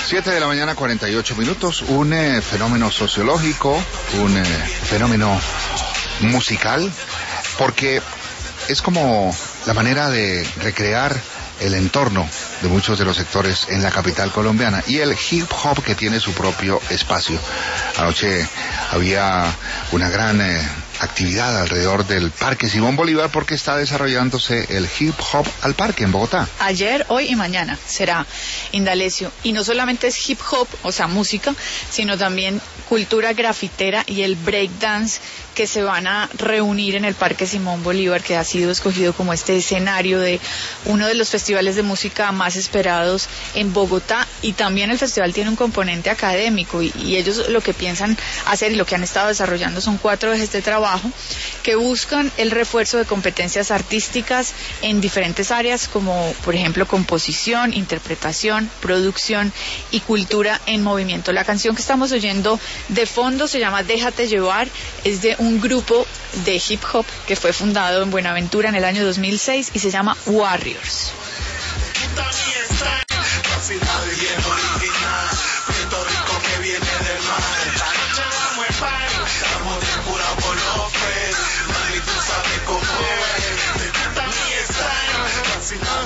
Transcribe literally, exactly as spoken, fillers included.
Siete de la mañana, cuarenta y ocho minutos. Un eh, fenómeno sociológico, un eh, fenómeno musical, porque es como la manera de recrear el entorno de muchos de los sectores en la capital colombiana y el hip hop que tiene su propio espacio. Anoche había una gran eh, actividad alrededor del Parque Simón Bolívar porque está desarrollándose el Hip Hop al Parque en Bogotá. Ayer, hoy y mañana será Indalecio. Y no solamente es hip hop, o sea, música, sino también cultura grafitera y el breakdance que se van a reunir en el Parque Simón Bolívar, que ha sido escogido como este escenario de uno de los festivales de música más esperados en Bogotá. Y también el festival tiene un componente académico y, y ellos lo que piensan hacer y lo que han estado desarrollando son cuatro ejes de trabajo que buscan el refuerzo de competencias artísticas en diferentes áreas, como por ejemplo composición, interpretación, producción y cultura en movimiento. La canción que estamos oyendo de fondo se llama Déjate Llevar, es de un grupo de hip hop que fue fundado en Buenaventura en el año dos mil seis y se llama Warriors.